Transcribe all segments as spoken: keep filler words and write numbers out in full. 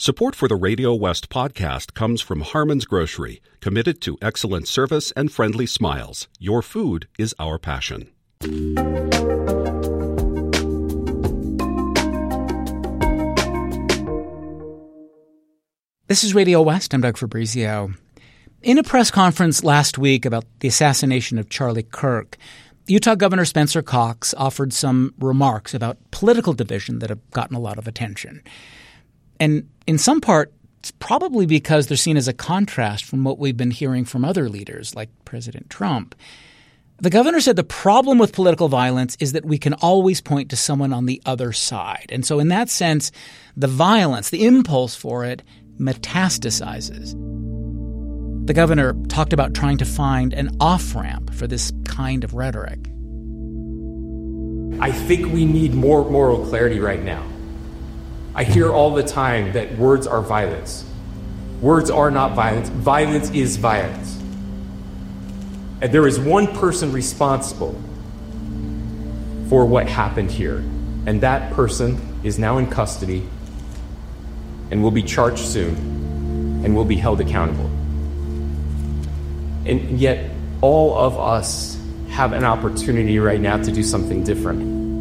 Support for the Radio West podcast comes from Harmon's Grocery, committed to excellent service and friendly smiles. Your food is our passion. This is Radio West. I'm Doug Fabrizio. In a press conference last week about the assassination of Charlie Kirk, Utah Governor Spencer Cox offered some remarks about political division that have gotten a lot of attention. And in some part, it's probably because they're seen as a contrast from what we've been hearing from other leaders like President Trump. The governor said the problem with political violence is that we can always point to someone on the other side. And so in that sense, the violence, the impulse for it, metastasizes. The governor talked about trying to find an off-ramp for this kind of rhetoric. I think we need more moral clarity right now. I hear all the time that words are violence. Words are not violence. Violence is violence. And there is one person responsible for what happened here, and that person is now in custody and will be charged soon and will be held accountable. And yet, all of us have an opportunity right now to do something different.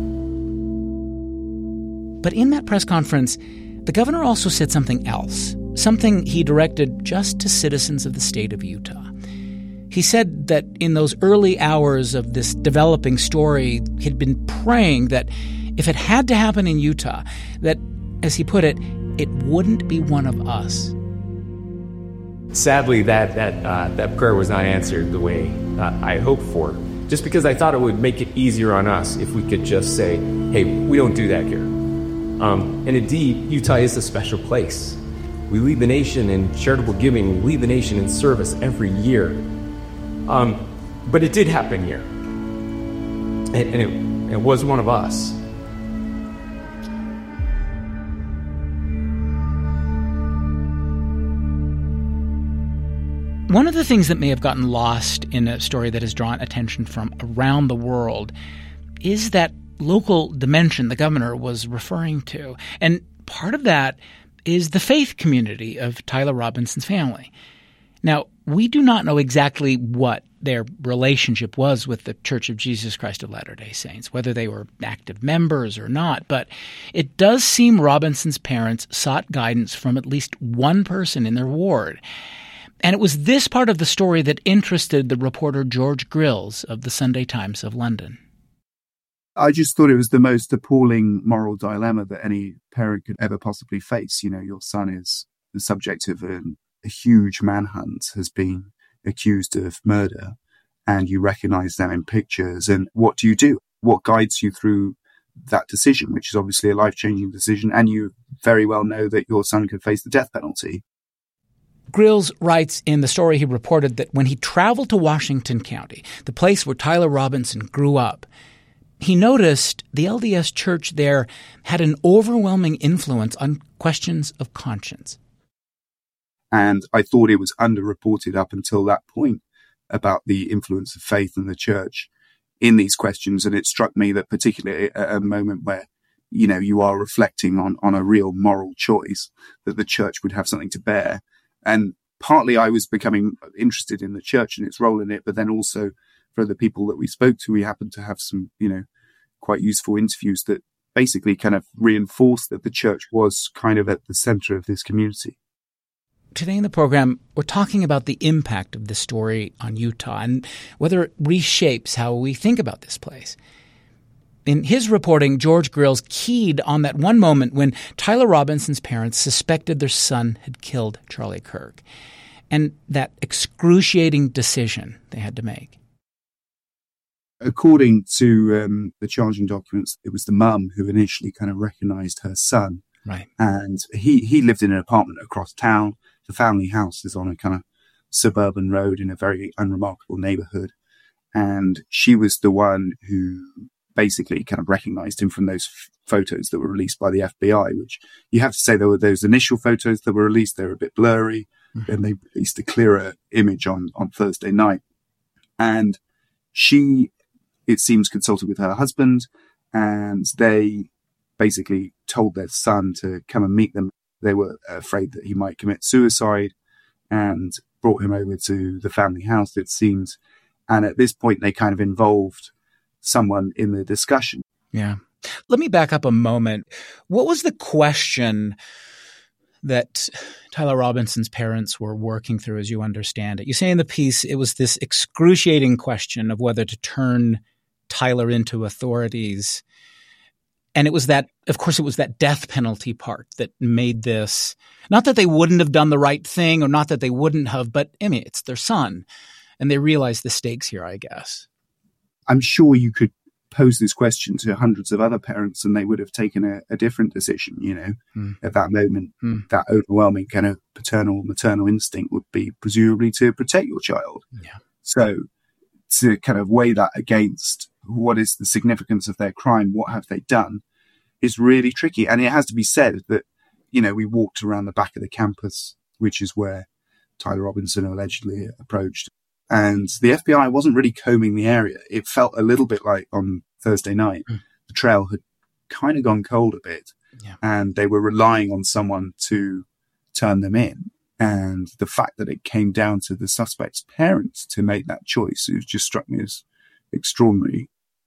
But in that press conference, the governor also said something else, something he directed just to citizens of the state of Utah. He said that in those early hours of this developing story, he'd been praying that if it had to happen in Utah, that, as he put it, it wouldn't be one of us. Sadly, that that uh, that prayer was not answered the way uh, I hoped for, just because I thought it would make it easier on us if we could just say, hey, we don't do that here. Um, and indeed, Utah is a special place. We lead the nation in charitable giving. We lead the nation in service every year. Um, but it did happen here. And, and it, it was one of us. One of the things that may have gotten lost in a story that has drawn attention from around the world is that local dimension the governor was referring to. And part of that is the faith community of Tyler Robinson's family. Now, we do not know exactly what their relationship was with the Church of Jesus Christ of Latter-day Saints, whether they were active members or not, but it does seem Robinson's parents sought guidance from at least one person in their ward. And it was this part of the story that interested the reporter George Grills of the Sunday Times of London. I just thought it was the most appalling moral dilemma that any parent could ever possibly face. You know, your son is the subject of an, a huge manhunt, has been accused of murder, and you recognize them in pictures. And what do you do? What guides you through that decision, which is obviously a life-changing decision, and you very well know that your son could face the death penalty. Grills writes in the story he reported that when he traveled to Washington County, the place where Tyler Robinson grew up, he noticed the L D S church there had an overwhelming influence on questions of conscience. And I thought it was underreported up until that point about the influence of faith in the church in these questions. And it struck me that particularly at a moment where, you know, you are reflecting on, on a real moral choice, that the church would have something to bear. And partly I was becoming interested in the church and its role in it, but then also for the people that we spoke to, we happened to have some, you know, quite useful interviews that basically kind of reinforced that the church was kind of at the center of this community. Today in the program, we're talking about the impact of this story on Utah and whether it reshapes how we think about this place. In his reporting, George Grills keyed on that one moment when Tyler Robinson's parents suspected their son had killed Charlie Kirk, and that excruciating decision they had to make. According to um, the charging documents, it was the mum who initially kind of recognized her son. Right. And he, he lived in an apartment across town. The family house is on a kind of suburban road in a very unremarkable neighborhood. And she was the one who basically kind of recognized him from those f- photos that were released by the F B I, which you have to say there were those initial photos that were released. They were a bit blurry. Mm-hmm. And they released a clearer image on, on Thursday night. And she, it seems, consulted with her husband, and they basically told their son to come and meet them They were afraid that he might commit suicide and brought him over to the family house, it seems. And at this point, they kind of involved someone in the discussion. Yeah. Let me back up a moment. What was the question that Tyler Robinson's parents were working through, as you understand it? You say in the piece it was this excruciating question of whether to turn Tyler into authorities. And it was that, of course, it was that death penalty part that made this, not that they wouldn't have done the right thing or not that they wouldn't have, but I mean, it's their son. And they realized the stakes here, I guess. I'm sure you could pose this question to hundreds of other parents and they would have taken a, a different decision, you know, mm. at that moment. Mm. That overwhelming kind of paternal, maternal instinct would be presumably to protect your child. Yeah. So to kind of weigh that against what is the significance of their crime, what have they done, is really tricky. And it has to be said that, you know, we walked around the back of the campus, which is where Tyler Robinson allegedly approached. And the F B I wasn't really combing the area. It felt a little bit like on Thursday night, mm. the trail had kind of gone cold a bit. Yeah. And they were relying on someone to turn them in. And the fact that it came down to the suspect's parents to make that choice, it just struck me as extraordinary.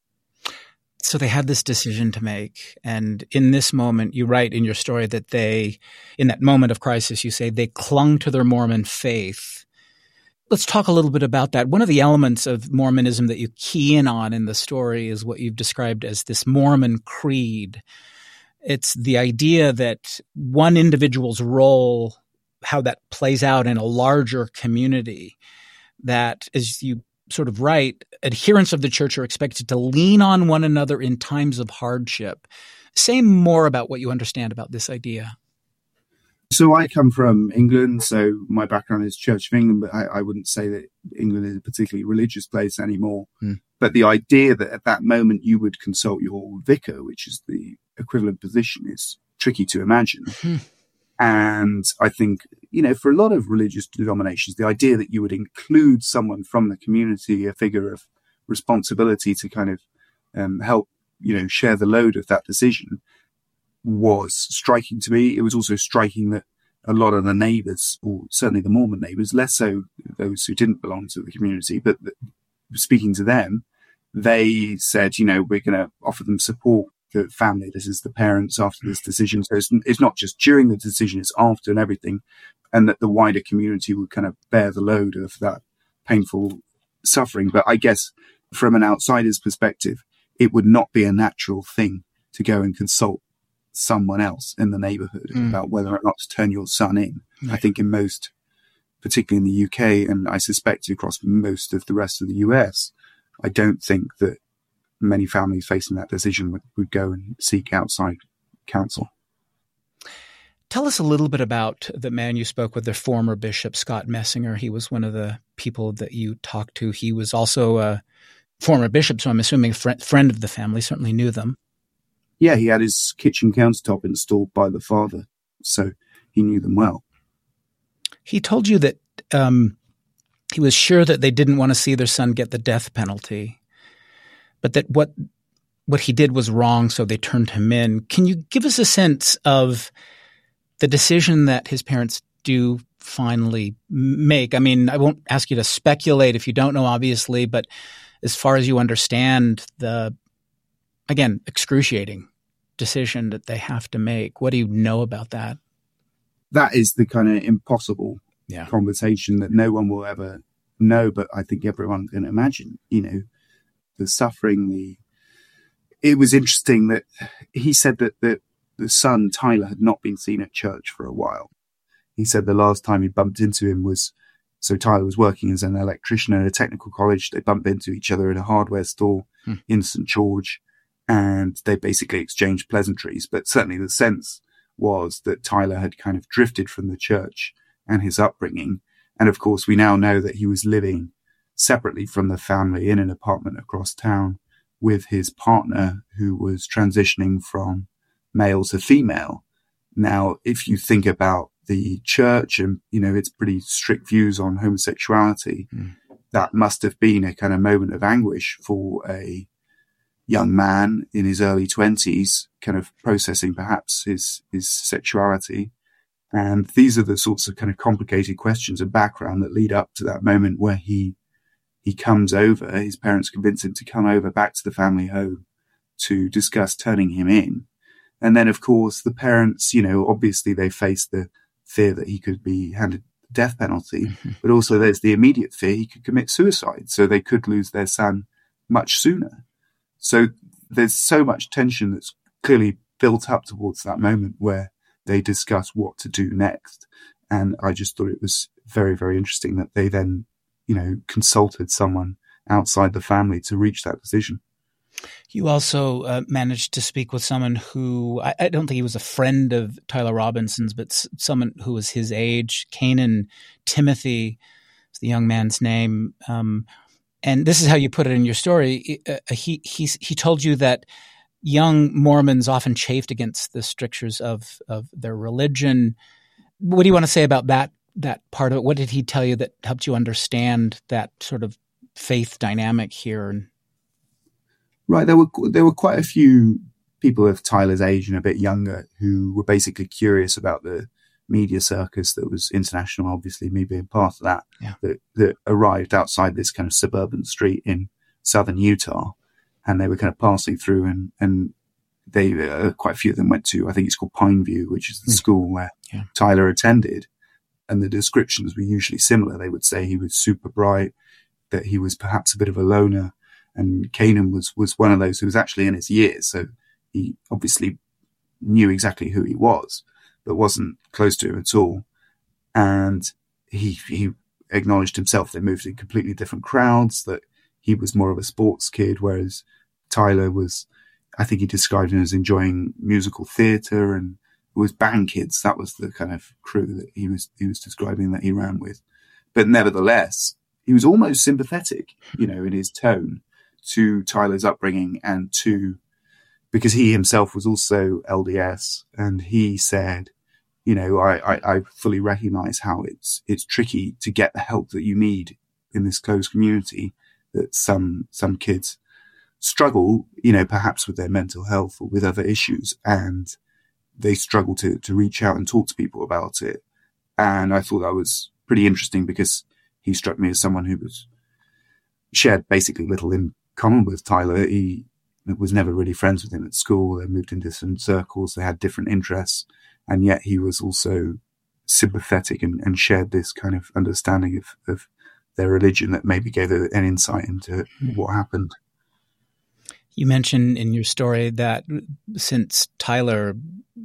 So they had this decision to make. And in this moment, you write in your story that they, in that moment of crisis, you say they clung to their Mormon faith. Let's talk a little bit about that. One of the elements of Mormonism that you key in on in the story is what you've described as this Mormon creed. It's the idea that one individual's role, how that plays out in a larger community, that, as you sort of write, adherents of the church are expected to lean on one another in times of hardship. Say more about what you understand about this idea. So I come from England, so my background is Church of England, but I, I wouldn't say that England is a particularly religious place anymore. Mm. But the idea that at that moment you would consult your vicar, which is the equivalent position, is tricky to imagine. Mm. And I think, you know, for a lot of religious denominations, the idea that you would include someone from the community, a figure of responsibility to kind of um, help, you know, share the load of that decision, was striking to me. It was also striking that a lot of the neighbours, or certainly the Mormon neighbours, less so those who didn't belong to the community, but the, speaking to them, they said, you know, we're going to offer them support. The family, this is the parents after this decision. So it's, it's not just during the decision, it's after and everything. And that the wider community would kind of bear the load of that painful suffering. But I guess from an outsider's perspective, it would not be a natural thing to go and consult someone else in the neighborhood mm. about whether or not to turn your son in. Mm. I think in most, particularly in the U K, and I suspect across most of the rest of the U S, I don't think that many families facing that decision would, would go and seek outside counsel. Tell us a little bit about the man you spoke with, the former bishop, Scott Messinger. He was one of the people that you talked to. He was also a former bishop, so I'm assuming a friend, friend of the family, certainly knew them. Yeah, he had his kitchen countertop installed by the father, so he knew them well. He told you that um, he was sure that they didn't want to see their son get the death penalty, but that what what he did was wrong, so they turned him in. Can you give us a sense of the decision that his parents do finally make? I mean, I won't ask you to speculate if you don't know, obviously, but as far as you understand the, again, excruciating decision that they have to make, what do you know about that? That is the kind of impossible yeah. conversation that no one will ever know, but I think everyone can imagine, you know, the suffering, the, it was interesting that he said that the, the son, Tyler, had not been seen at church for a while. He said the last time he bumped into him was, so Tyler was working as an electrician at a technical college. They bumped into each other in a hardware store hmm. in Saint George, and they basically exchanged pleasantries. But certainly the sense was that Tyler had kind of drifted from the church and his upbringing. And of course, we now know that he was living separately from the family in an apartment across town with his partner, who was transitioning from male to female. Now, if you think about the church and, you know, its pretty strict views on homosexuality, mm. that must have been a kind of moment of anguish for a young man in his early twenties, kind of processing perhaps his, his sexuality. And these are the sorts of kind of complicated questions and background that lead up to that moment where he he comes over. His parents convince him to come over back to the family home to discuss turning him in. And then, of course, the parents, you know, obviously they face the fear that he could be handed the death penalty, mm-hmm. but also there's the immediate fear he could commit suicide. So they could lose their son much sooner. So there's so much tension that's clearly built up towards that moment where they discuss what to do next. And I just thought it was very, very interesting that they then, you know, consulted someone outside the family to reach that decision. You also uh, managed to speak with someone who, I, I don't think he was a friend of Tyler Robinson's, but s- someone who was his age, Kanan Timothy is the young man's name. Um, and this is how you put it in your story. Uh, he, he, he told you that young Mormons often chafed against the strictures of, of their religion. What do you want to say about that, that part of it? What did he tell you that helped you understand that sort of faith dynamic here? And Right. There were there were quite a few people of Tyler's age and a bit younger who were basically curious about the media circus that was international, obviously me being part of that, yeah. that, that arrived outside this kind of suburban street in southern Utah. And they were kind of passing through and, and they, uh, quite a few of them went to, I think it's called Pineview, which is the mm. school where yeah. Tyler attended. And the descriptions were usually similar. They would say he was super bright, that he was perhaps a bit of a loner. And Kanan was, was one of those who was actually in his years. So he obviously knew exactly who he was, but wasn't close to him at all. And he, he acknowledged himself they moved in completely different crowds, that he was more of a sports kid, whereas Tyler was, I think he described him as enjoying musical theatre and was band kids. That was the kind of crew that he was, he was describing that he ran with. But nevertheless, he was almost sympathetic, you know, in his tone to Tyler's upbringing and to, because he himself was also L D S, and he said, you know, I, I, I fully recognize how it's, it's tricky to get the help that you need in this closed community, that some, some kids struggle, you know, perhaps with their mental health or with other issues, and they struggle to, to reach out and talk to people about it. And I thought that was pretty interesting because he struck me as someone who was shared basically little in common with Tyler. He was never really friends with him at school. They moved in different circles. They had different interests. And yet he was also sympathetic and, and shared this kind of understanding of, of their religion that maybe gave an insight into what happened. You mentioned in your story that since Tyler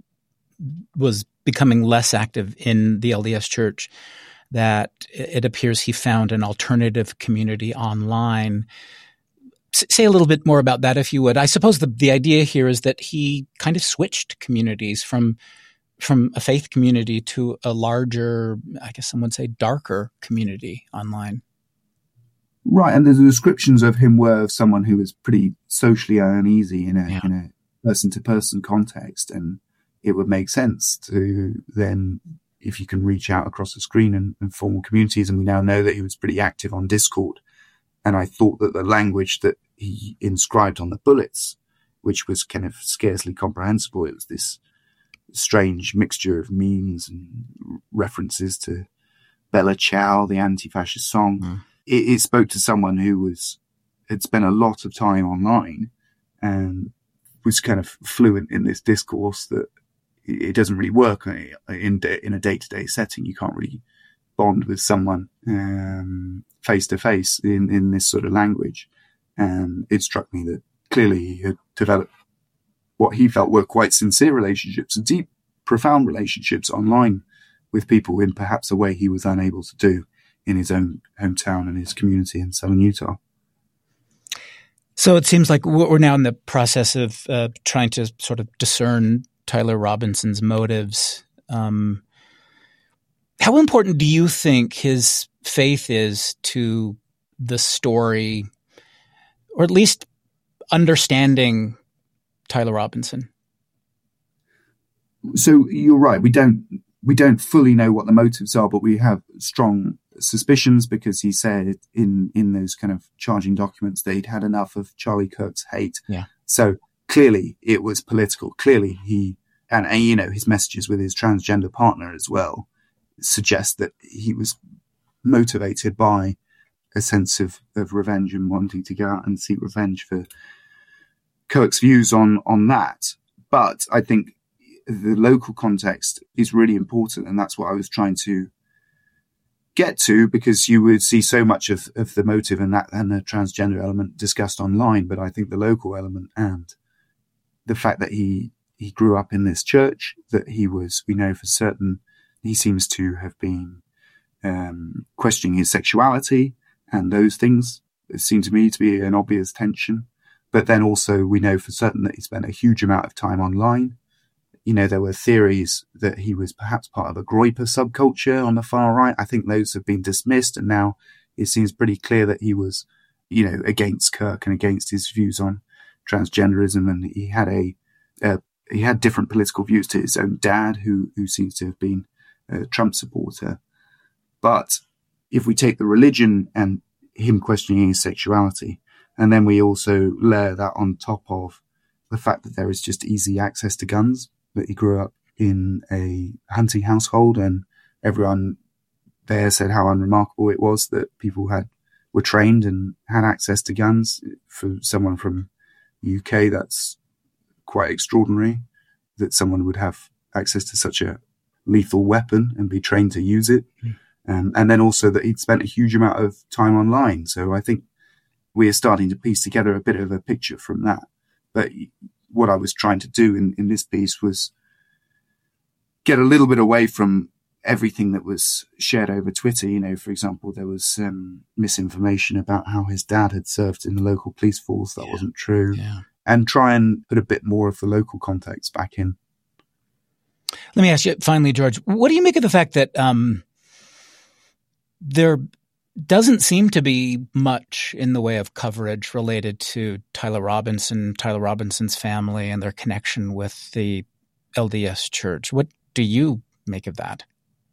was becoming less active in the L D S Church, that it appears he found an alternative community online. Say a little bit more about that, if you would. I suppose the, the idea here is that he kind of switched communities from from a faith community to a larger, I guess some would say, darker community online. Right, and the descriptions of him were of someone who was pretty socially uneasy in a yeah. in a person-to-person context, and it would make sense to then, if you can reach out across the screen and, and form communities, and we now know that he was pretty active on Discord. And I thought that the language that he inscribed on the bullets, which was kind of scarcely comprehensible, it was this strange mixture of memes and references to Bella Ciao, the anti-fascist song. Mm. It, it spoke to someone who was had spent a lot of time online and was kind of fluent in this discourse that it doesn't really work in in a day-to-day setting. You can't really bond with someone um, face-to-face in, in this sort of language. And it struck me that clearly he had developed what he felt were quite sincere relationships, deep, profound relationships online with people in perhaps a way he was unable to do in his own hometown and his community in southern Utah. So it seems like we're now in the process of uh, trying to sort of discern Tyler Robinson's motives. Um, how important do you think his faith is to the story, or at least understanding Tyler Robinson? So you're right. We don't we don't fully know what the motives are, but we have strong suspicions because he said in in those kind of charging documents that he'd had enough of Charlie Kirk's hate. Yeah. So clearly it was political. Clearly he and, and, you know, his messages with his transgender partner as well suggest that he was motivated by a sense of, of revenge and wanting to go out and seek revenge for Kirk's views on, on that. But I think the local context is really important, and that's what I was trying to get to, because you would see so much of, of the motive and that and the transgender element discussed online. But I think the local element and the fact that he, he grew up in this church, that he was, we know for certain, he seems to have been um, questioning his sexuality, and those things seem to me to be an obvious tension. But then also we know for certain that he spent a huge amount of time online. You know, there were theories that he was perhaps part of a Groyper subculture on the far right. I think those have been dismissed, and now it seems pretty clear that he was, you know, against Kirk and against his views on transgenderism, and he had a, uh, he had different political views to his own dad, who who seems to have been a Trump supporter. But if we take the religion and him questioning his sexuality, and then we also layer that on top of the fact that there is just easy access to guns, that he grew up in a hunting household, and everyone there said how unremarkable it was that people had were trained and had access to guns. For someone from the U K, that's quite extraordinary, that someone would have access to such a lethal weapon and be trained to use it. Mm. Um, and then also that he'd spent a huge amount of time online. So I think we are starting to piece together a bit of a picture from that. But what I was trying to do in, in this piece was get a little bit away from everything that was shared over Twitter. You know, for example, there was um, misinformation about how his dad had served in the local police force. That yeah. wasn't true. Yeah. And try and put a bit more of the local context back in. Let me ask you finally, George, what do you make of the fact that um, there doesn't seem to be much in the way of coverage related to Tyler Robinson, Tyler Robinson's family, and their connection with the L D S Church? What do you make of that?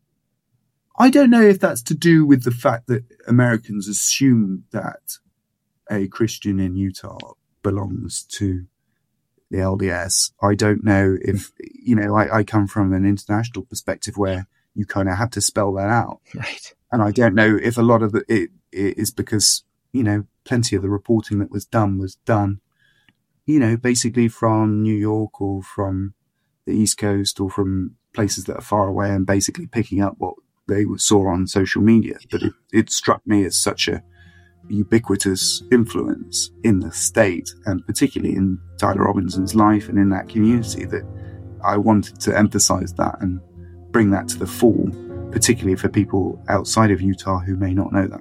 I don't know if that's to do with the fact that Americans assume that a Christian in Utah belongs to the L D S. I don't know if, you know, I, I come from an international perspective where you kind of have to spell that out. Right. And I don't know if a lot of the, it, it is because, you know, plenty of the reporting that was done was done, you know, basically from New York or from the East Coast or from places that are far away, and basically picking up what they saw on social media. But it, it struck me as such a ubiquitous influence in the state, and particularly in Tyler Robinson's life and in that community, that I wanted to emphasize that and bring that to the fore, particularly for people outside of Utah who may not know that.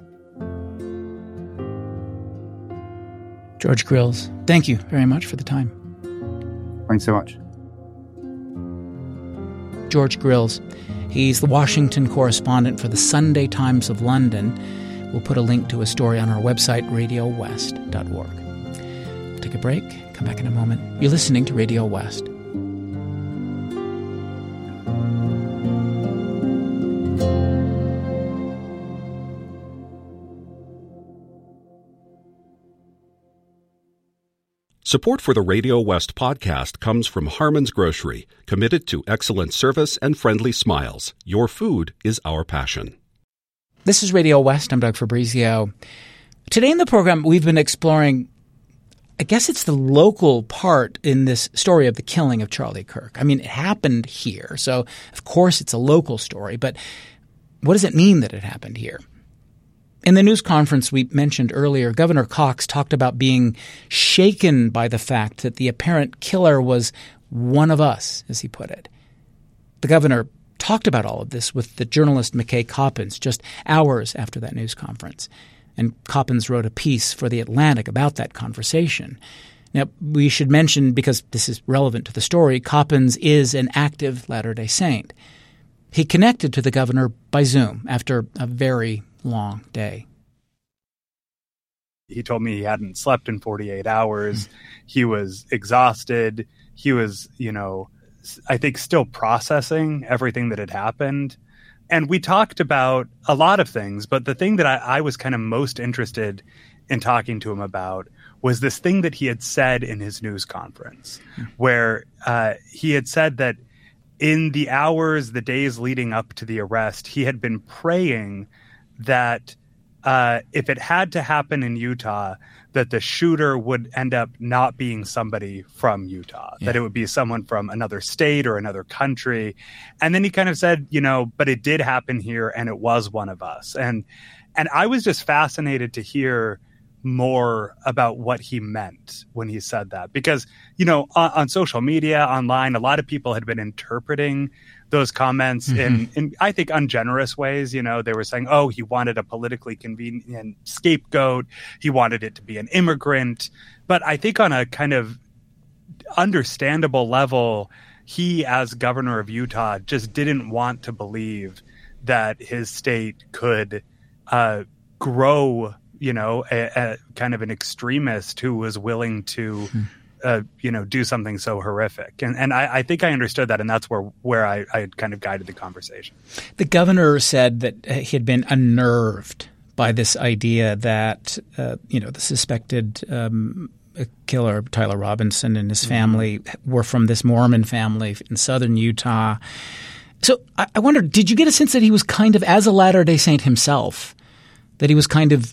George Grills, thank you very much for the time. Thanks so much. George Grills. He's the Washington correspondent for the Sunday Times of London. We'll put a link to a story on our website, radio west dot org. We'll take a break, come back in a moment. You're listening to Radio West. Support for the Radio West podcast comes from Harmon's Grocery, committed to excellent service and friendly smiles. Your food is our passion. This is Radio West. I'm Doug Fabrizio. Today in the program, we've been exploring, I guess it's the local part in this story of the killing of Charlie Kirk. I mean, it happened here, so of course it's a local story, but what does it mean that it happened here? In the news conference we mentioned earlier, Governor Cox talked about being shaken by the fact that the apparent killer was one of us, as he put it. The governor talked about all of this with the journalist McKay Coppins just hours after that news conference. And Coppins wrote a piece for The Atlantic about that conversation. Now, we should mention, because this is relevant to the story, Coppins is an active Latter-day Saint. He connected to the governor by Zoom after a very long day. He told me he hadn't slept in forty-eight hours. Mm. He was exhausted. He was, you know, I think still processing everything that had happened. And we talked about a lot of things, but the thing that I, I was kind of most interested in talking to him about was this thing that he had said in his news conference, mm. where uh, he had said that in the hours, the days leading up to the arrest, he had been praying that uh, if it had to happen in Utah, that the shooter would end up not being somebody from Utah, yeah. that it would be someone from another state or another country. And then he kind of said, you know, but it did happen here and it was one of us. And and I was just fascinated to hear more about what he meant when he said that, because, you know, on, on social media, online, a lot of people had been interpreting those comments mm-hmm. in, in, I think, ungenerous ways. You know, they were saying, oh, he wanted a politically convenient scapegoat. He wanted it to be an immigrant. But I think on a kind of understandable level, he, as governor of Utah, just didn't want to believe that his state could uh, grow, you know, a, a kind of an extremist who was willing to, mm-hmm. uh, you know, do something so horrific. And and I, I think I understood that, and that's where where I, I kind of guided the conversation. The governor said that he had been unnerved by this idea that, uh, you know, the suspected um, killer, Tyler Robinson, and his family mm-hmm. were from this Mormon family in southern Utah. So I, I wondered, did you get a sense that he was kind of, as a Latter-day Saint himself, that he was kind of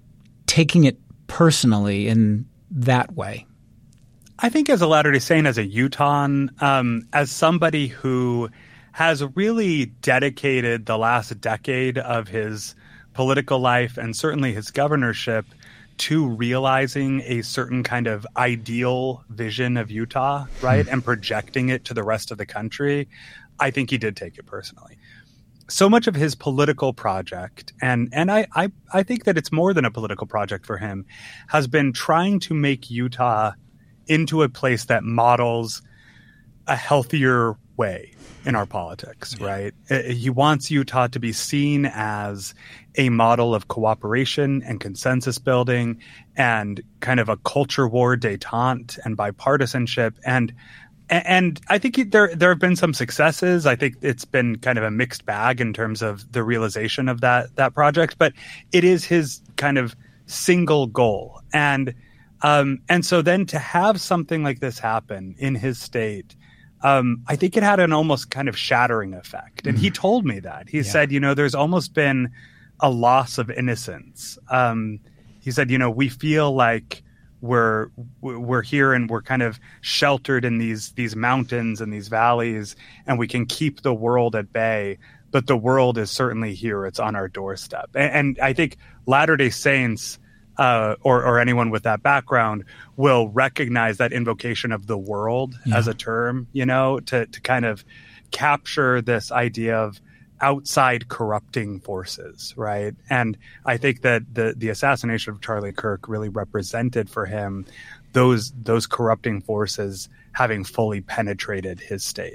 taking it personally in that way? I think as a Latter-day Saint, as a Utahn, um, as somebody who has really dedicated the last decade of his political life and certainly his governorship to realizing a certain kind of ideal vision of Utah, right, mm-hmm. and projecting it to the rest of the country, I think he did take it personally. So much of his political project, and and I, I, I think that it's more than a political project for him, has been trying to make Utah into a place that models a healthier way in our politics, yeah. right? He wants Utah to be seen as a model of cooperation and consensus building and kind of a culture war détente and bipartisanship. And And I think there there have been some successes. I think it's been kind of a mixed bag in terms of the realization of that that project, but it is his kind of single goal. And um, and so then to have something like this happen in his state, um, I think it had an almost kind of shattering effect. And mm-hmm. he told me that. He yeah. said, you know, there's almost been a loss of innocence. Um, he said, you know, we feel like we're we're here and we're kind of sheltered in these these mountains and these valleys, and we can keep the world at bay, but the world is certainly here. It's on our doorstep. And, and I think Latter-day Saints uh, or, or anyone with that background will recognize that invocation of the world yeah. as a term, you know, to, to kind of capture this idea of outside corrupting forces, right? And I think that the the assassination of Charlie Kirk really represented for him those those corrupting forces having fully penetrated his state.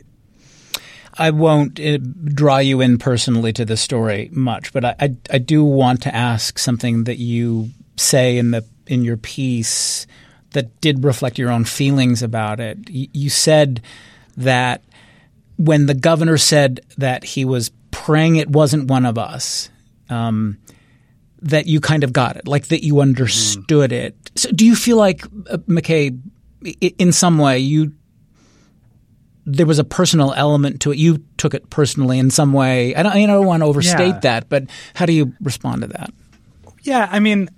I won't uh, draw you in personally to the story much, but I, I I do want to ask something that you say in the in your piece that did reflect your own feelings about it. You, you said that when the governor said that he was praying it wasn't one of us, um, that you kind of got it, like that you understood mm. it. So do you feel like, uh, McKay, in some way you there was a personal element to it? You took it personally in some way. I don't, I don't want to overstate yeah. that, but how do you respond to that? Yeah, I mean,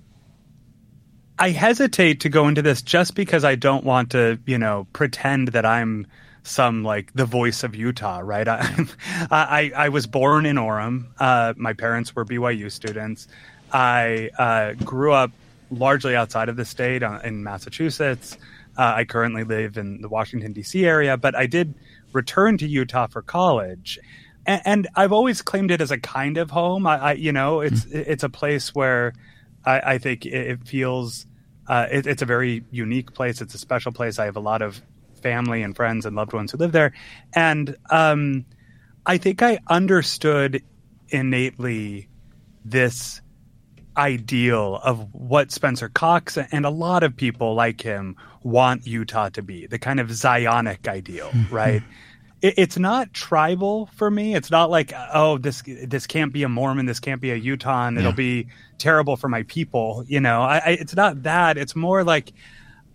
I hesitate to go into this just because I don't want to, you know, pretend that I'm some like the voice of Utah, right? I I, I was born in Orem. Uh, my parents were B Y U students. I uh, grew up largely outside of the state uh, in Massachusetts. Uh, I currently live in the Washington, D C area, but I did return to Utah for college. And, and I've always claimed it as a kind of home. I, I you know, it's mm. it's a place where I, I think it, it feels, uh, it, it's a very unique place. It's a special place. I have a lot of family and friends and loved ones who live there. And um, I think I understood innately this ideal of what Spencer Cox and a lot of people like him want Utah to be, the kind of Zionic ideal, right? It, it's not tribal for me. It's not like, oh, this this can't be a Mormon, this can't be a Utah, and yeah. it'll be terrible for my people. You know, I, I, it's not that. It's more like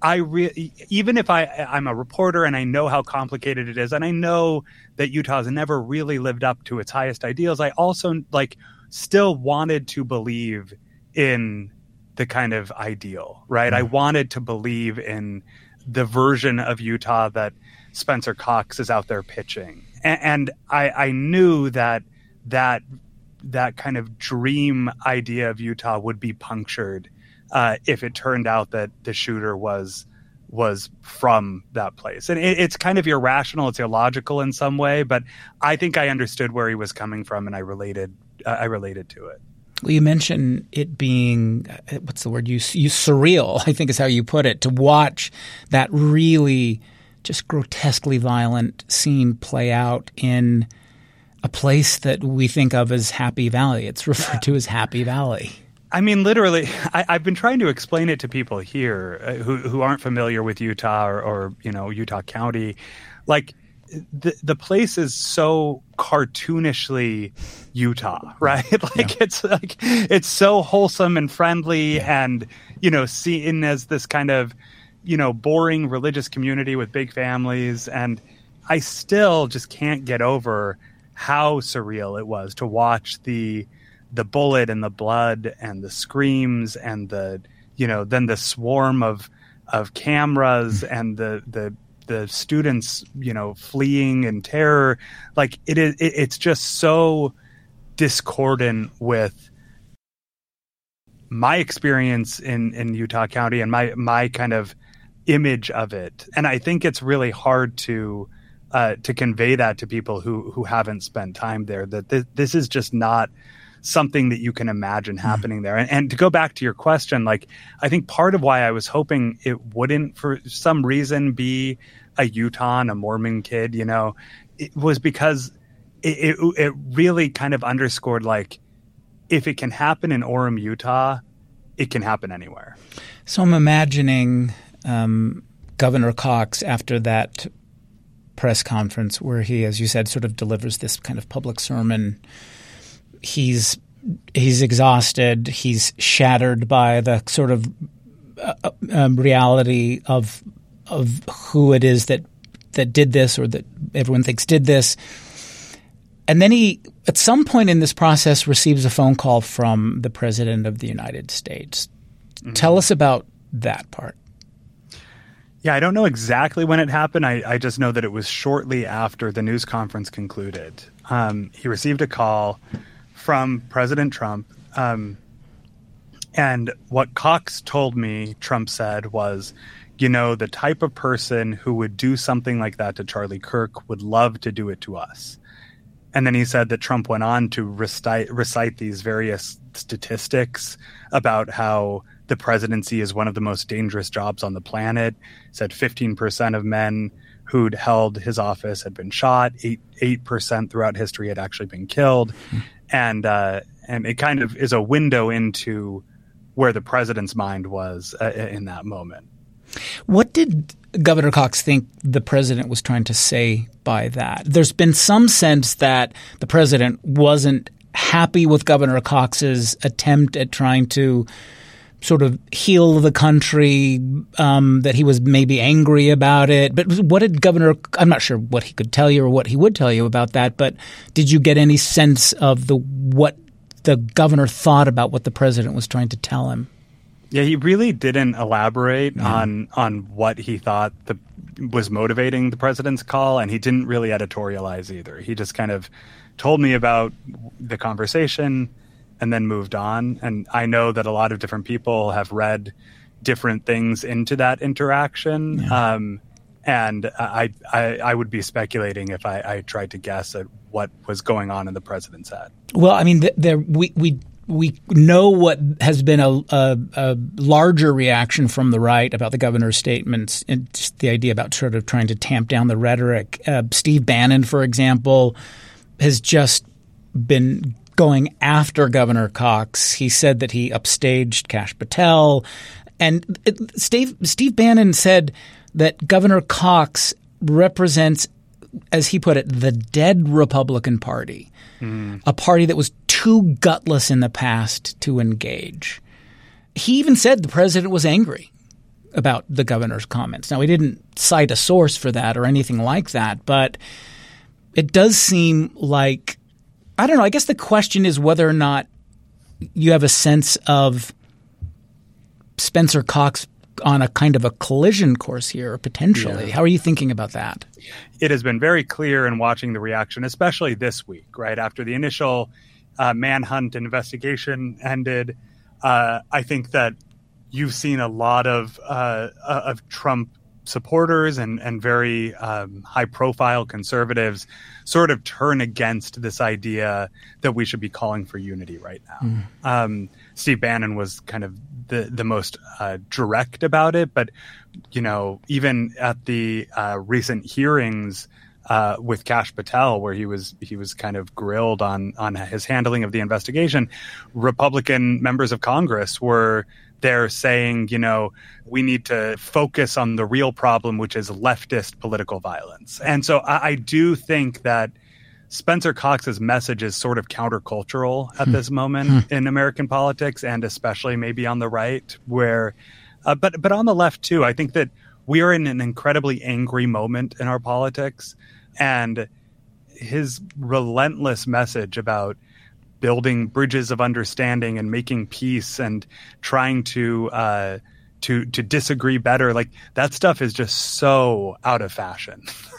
I re- even if I, I'm a reporter and I know how complicated it is, and I know that Utah's never really lived up to its highest ideals, I also like still wanted to believe in the kind of ideal, right? Mm-hmm. I wanted to believe in the version of Utah that Spencer Cox is out there pitching. And, and I, I knew that that that kind of dream idea of Utah would be punctured uh, if it turned out that the shooter was was from that place. And it, it's kind of irrational, it's illogical in some way, but I think I understood where he was coming from, and I related uh, I related to it. Well, you mentioned it being, what's the word you you surreal, I think is how you put it, to watch that really just grotesquely violent scene play out in a place that we think of as Happy Valley. It's referred to as Happy Valley. I mean, literally, I, I've been trying to explain it to people here uh, who who aren't familiar with Utah or, or you know, Utah County. Like, the the place is so cartoonishly Utah, right? Like yeah. it's like it's so wholesome and friendly, yeah. and you know, seen as this kind of, you know, boring religious community with big families. And I still just can't get over how surreal it was to watch the the bullet and the blood and the screams and the, you know, then the swarm of of cameras mm-hmm. and the the the students, you know, fleeing in terror. Like it is, it, it's just so discordant with my experience in, in Utah County and my, my kind of image of it. And I think it's really hard to, uh, to convey that to people who, who haven't spent time there, that th- this is just not something that you can imagine happening mm. there. And, and to go back to your question, like, I think part of why I was hoping it wouldn't, for some reason, be a Utah and a Mormon kid, you know, it was because it, it, it really kind of underscored, like, if it can happen in Orem, Utah, it can happen anywhere. So I'm imagining um, Governor Cox after that press conference where he, as you said, sort of delivers this kind of public sermon. He's he's exhausted. He's shattered by the sort of uh, um, reality of of who it is that that did this, or that everyone thinks did this. And then he, at some point in this process, receives a phone call from the President of the United States. Mm-hmm. Tell us about that part. Yeah, I don't know exactly when it happened. I, I just know that it was shortly after the news conference concluded. Um, he received a call from President Trump. Um, and what Cox told me, Trump said, was, you know, the type of person who would do something like that to Charlie Kirk would love to do it to us. And then he said that Trump went on to recite, recite these various statistics about how the presidency is one of the most dangerous jobs on the planet. He said fifteen percent of men who'd held his office had been shot, eight, eight percent throughout history had actually been killed. Mm-hmm. And uh, and it kind of is a window into where the president's mind was uh, in that moment. What did Governor Cox think the president was trying to say by that? There's been some sense that the president wasn't happy with Governor Cox's attempt at trying to sort of heal the country, um, that he was maybe angry about it. But what did Governor – I'm not sure what he could tell you or what he would tell you about that, but did you get any sense of the what the governor thought about what the president was trying to tell him? Yeah, he really didn't elaborate mm-hmm. on on what he thought the, was motivating the president's call, and he didn't really editorialize either. He just kind of told me about the conversation and then moved on. And I know that a lot of different people have read different things into that interaction. Yeah. Um, and I, I I would be speculating if I, I tried to guess at what was going on in the president's head. Well, I mean, there we we we know what has been a, a, a larger reaction from the right about the governor's statements, and just the idea about sort of trying to tamp down the rhetoric. Uh, Steve Bannon, for example, has just been going after Governor Cox. He said that he upstaged Kash Patel. And it, Steve, Steve Bannon said that Governor Cox represents, as he put it, the dead Republican Party, mm. a party that was too gutless in the past to engage. He even said the president was angry. about the governor's comments. Now, he didn't cite a source for that or anything like that, but it does seem like, I don't know, I guess the question is whether or not you have a sense of Spencer Cox on a kind of a collision course here, potentially. Yeah. How are you thinking about that? It has been very clear in watching the reaction, especially this week, right? After the initial uh, manhunt investigation ended, uh, I think that you've seen a lot of uh, of Trump supporters and, and very um, high-profile conservatives sort of turn against this idea that we should be calling for unity right now. Mm. Um, Steve Bannon was kind of the, the most uh, direct about it, but, you know, even at the uh, recent hearings uh, with Kash Patel, where he was he was kind of grilled on on his handling of the investigation, Republican members of Congress were there saying, you know, we need to focus on the real problem, which is leftist political violence. And so I, I do think that Spencer Cox's message is sort of countercultural at this moment in American politics, and especially maybe on the right, where, uh, but but on the left too. I think that we are in an incredibly angry moment in our politics, and his relentless message about building bridges of understanding and making peace and trying to uh, to to disagree better, like that stuff is just so out of fashion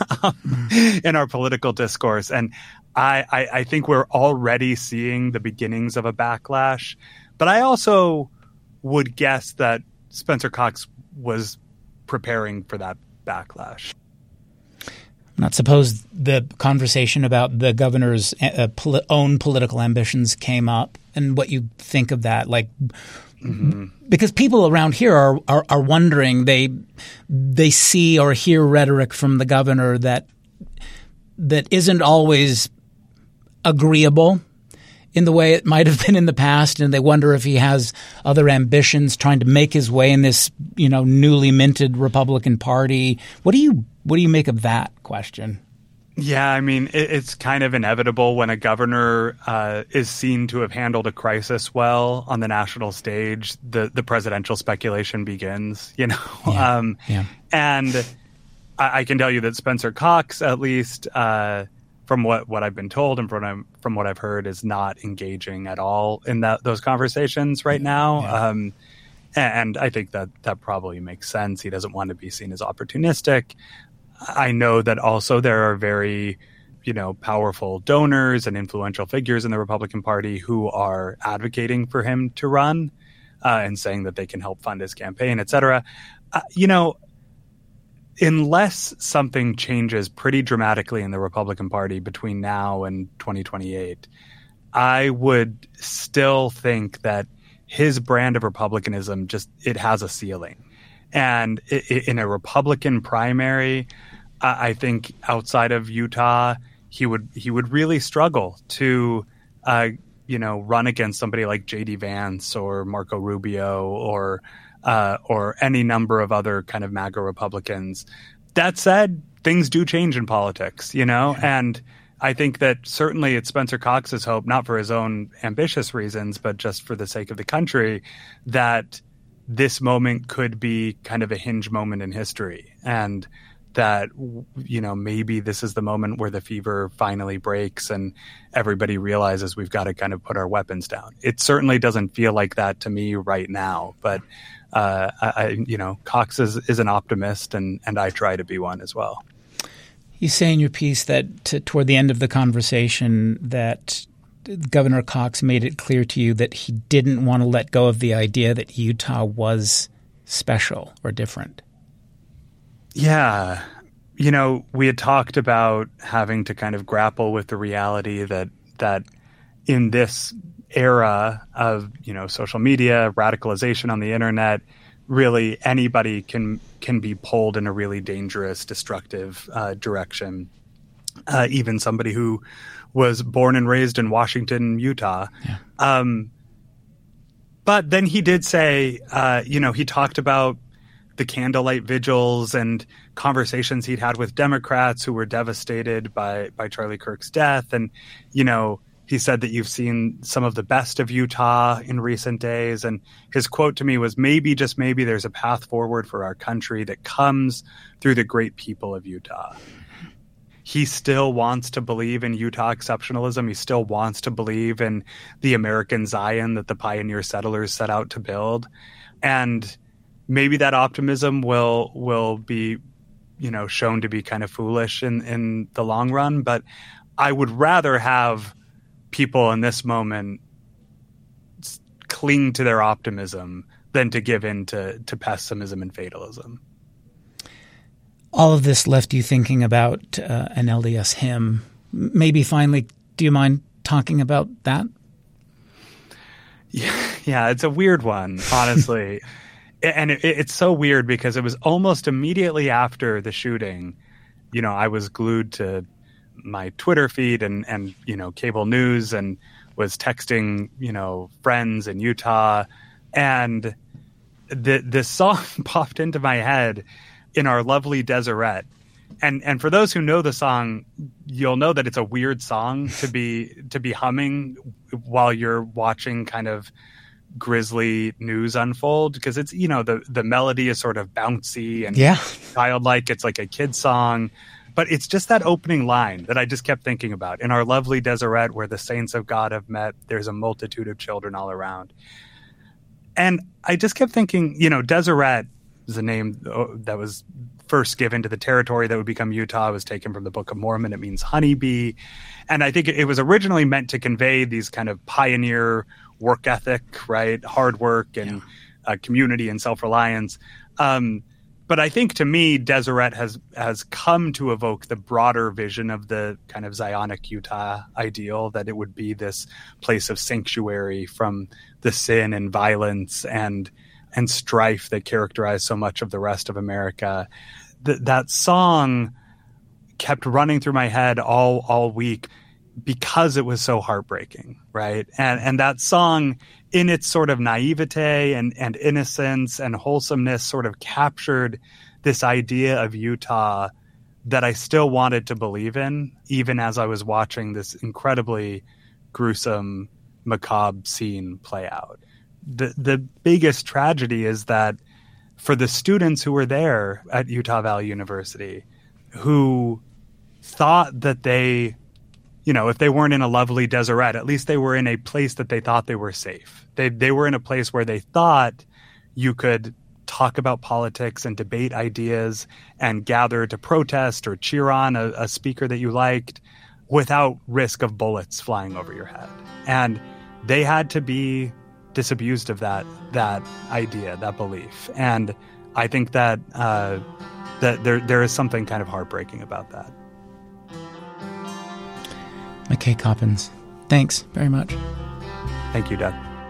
in our political discourse. And I, I, I think we're already seeing the beginnings of a backlash. But I also would guess that Spencer Cox was preparing for that backlash. Not suppose the conversation about the governor's uh, poli- own political ambitions came up, and what you think of that, like, mm-hmm. because people around here are, are are wondering, they they see or hear rhetoric from the governor that that isn't always agreeable in the way it might have been in the past, and they wonder if he has other ambitions trying to make his way in this, you know, newly minted Republican Party. What do you what do you make of that question? Yeah, I mean, it, it's kind of inevitable when a governor uh, is seen to have handled a crisis well on the national stage. The the presidential speculation begins, you know, yeah. um, yeah. and I, I can tell you that Spencer Cox, at least. Uh, From what, what I've been told and from from what I've heard, is not engaging at all in that those conversations right now. Yeah. Um, and I think that that probably makes sense. He doesn't want to be seen as opportunistic. I know that also there are very, you know, powerful donors and influential figures in the Republican Party who are advocating for him to run uh, and saying that they can help fund his campaign, et cetera. Uh, you know, unless something changes pretty dramatically in the Republican Party between now and twenty twenty-eight, I would still think that his brand of republicanism just, it has a ceiling. And in a Republican primary, I think outside of Utah, he would he would really struggle to, uh, you know, run against somebody like J D Vance or Marco Rubio or Uh, or any number of other kind of MAGA Republicans. That said, things do change in politics, you know, yeah. and I think that certainly it's Spencer Cox's hope, not for his own ambitious reasons, but just for the sake of the country, that this moment could be kind of a hinge moment in history, and that, you know, maybe this is the moment where the fever finally breaks and everybody realizes we've got to kind of put our weapons down. It certainly doesn't feel like that to me right now, but Uh, I, you know, Cox is, is an optimist, and, and I try to be one as well. You say in your piece that to, toward the end of the conversation that Governor Cox made it clear to you that he didn't want to let go of the idea that Utah was special or different. Yeah. You know, we had talked about having to kind of grapple with the reality that that in this era of, you know, social media, radicalization on the internet, really anybody can can be pulled in a really dangerous, destructive uh, direction. Uh, even somebody who was born and raised in Washington, Utah. Yeah. Um, but then he did say, uh, you know, he talked about the candlelight vigils and conversations he'd had with Democrats who were devastated by by Charlie Kirk's death, and, you know, He said that you've seen some of the best of Utah in recent days. And his quote to me was, maybe, just maybe, there's a path forward for our country that comes through the great people of Utah. He still wants to believe in Utah exceptionalism. He still wants to believe in the American Zion that the pioneer settlers set out to build. And maybe that optimism will will be, you know, shown to be kind of foolish in, in the long run. But I would rather have people in this moment cling to their optimism than to give in to, to pessimism and fatalism. All of this left you thinking about uh, an L D S hymn. Maybe finally, do you mind talking about that? Yeah, yeah, it's a weird one, honestly. And it, it's so weird because it was almost immediately after the shooting. You know, I was glued to my Twitter feed and, and, you know, cable news, and was texting, you know, friends in Utah. And the, this song popped into my head, In Our Lovely Deseret. And and for those who know the song, you'll know that it's a weird song to be to be humming while you're watching kind of grisly news unfold, because it's, you know, the the melody is sort of bouncy and yeah. childlike. It's like a kid's song. But it's just that opening line that I just kept thinking about. In our lovely deseret where the saints of God have met, there's a multitude of children all around. And I just kept thinking, you know, Deseret is a name that was first given to the territory that would become Utah. It was taken from the Book of Mormon. It means honeybee. And I think it was originally meant to convey these kind of pioneer work ethic, right? Hard work and yeah. uh, community and self-reliance. Um, But I think to me, Deseret has has come to evoke the broader vision of the kind of Zionic Utah ideal, that it would be this place of sanctuary from the sin and violence and and strife that characterize so much of the rest of America. Th- that song kept running through my head all all week because it was so heartbreaking, right? And and that song, in its sort of naivete and, and innocence and wholesomeness, sort of captured this idea of Utah that I still wanted to believe in, even as I was watching this incredibly gruesome, macabre scene play out. The the biggest tragedy is that for the students who were there at Utah Valley University, who thought that they, you know, if they weren't in a lovely deseret, at least they were in a place that they thought they were safe. They they were in a place where they thought you could talk about politics and debate ideas and gather to protest or cheer on a, a speaker that you liked without risk of bullets flying over your head. And they had to be disabused of that that idea, that belief. And I think that uh, that there there is something kind of heartbreaking about that. McKay Coppins, thanks very much. Thank you, Doug.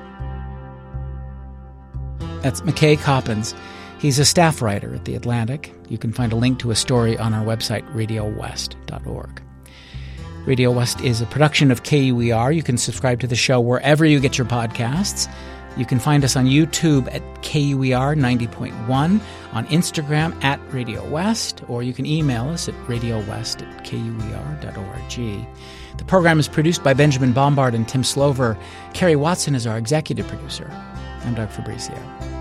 That's McKay Coppins. He's a staff writer at The Atlantic. You can find a link to a story on our website, radio west dot org. Radio West is a production of K U E R. You can subscribe to the show wherever you get your podcasts. You can find us on YouTube at K U E R ninety point one, on Instagram at Radio West, or you can email us at radiowest at K U E R dot org. The program is produced by Benjamin Bombard and Tim Slover. Carrie Watson is our executive producer. I'm Doug Fabrizio.